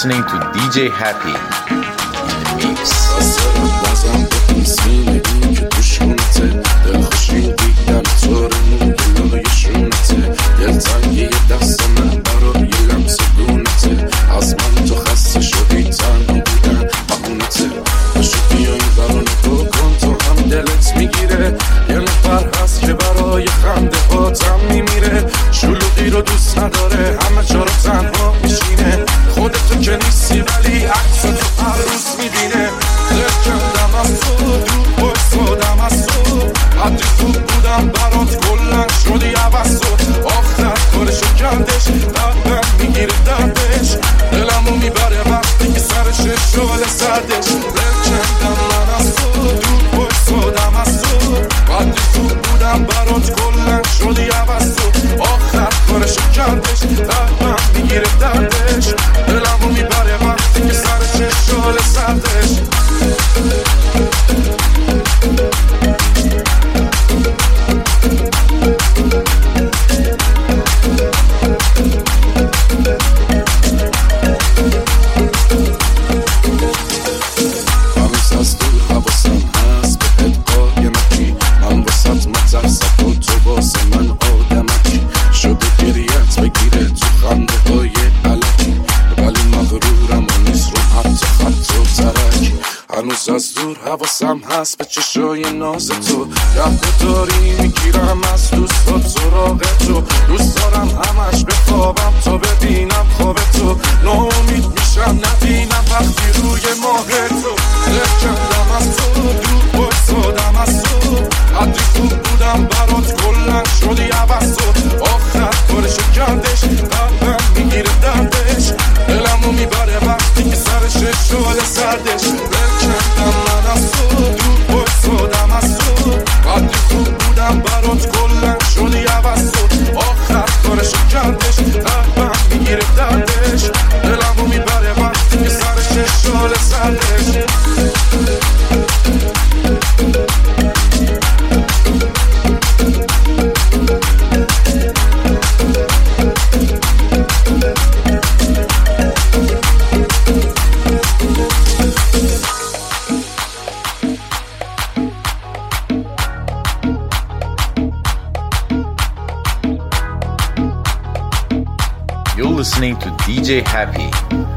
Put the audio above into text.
listening to DJ Happy Mix. بازم به این سینگی که دوشونته دل خوشین دیدم طورمون دلای شونته دلتنگی دست من برای لمس گونته از من تو خسته شدی تنها بودن بهونته باشو بیا این برو نگاه کن تو هم دلت میگیره یه نفر هست که برای خنده هاتم میمیره شلوغی رو دوست نداره همه جا رو تنها میشینه خودتو که نیستی ولی عکس تو هر روز میبینه لکندم از تو دور بایستادم از تو حدی خوب بودم برات کلن شدی عوض تو آخر کارشو کردش قلبم میگیره دردش دلمو میبره وقتی که سرش شعله سردش لکندم من از تو دور بایستادم از تو حدی خوب بودم برات کلن شدی عوض تو آخر کارشو کردش قلبم میگیره دردش دلمو میبره وقتی که سرش شعله سردش هنوز از دور حواسم هست بهت قایمکی من واسط مترسم و تو واسه من آدمکی شده گریت بگیره تو خنده های علکی ولی مغرورم و نیست رو حتی خط و ترکی هنوز از دور حواسم هست به چشای ناز تو گه داری میگیرم از دوستات سراغ تو دوست دارم همش بخوابم تا ببینم خواب تو ناامید میشم نبینم وقتی روی ماه تو لکندم از تو دور بایستادم از تو حدی خوب بودم برات کلن شدی عوض تو آخر کارشو کردش قلبم میگیره دردش دلمو میبره وقتی که سرش شعله سردش لکندم من از تو دور بایستادم از تو حدی خوب بودم برات کلن شدی عوض تو آخر کارشو کردش قلبم میگیره دردش دلمو میبره وقتی که سرش شعله سردش You're listening to DJ Happy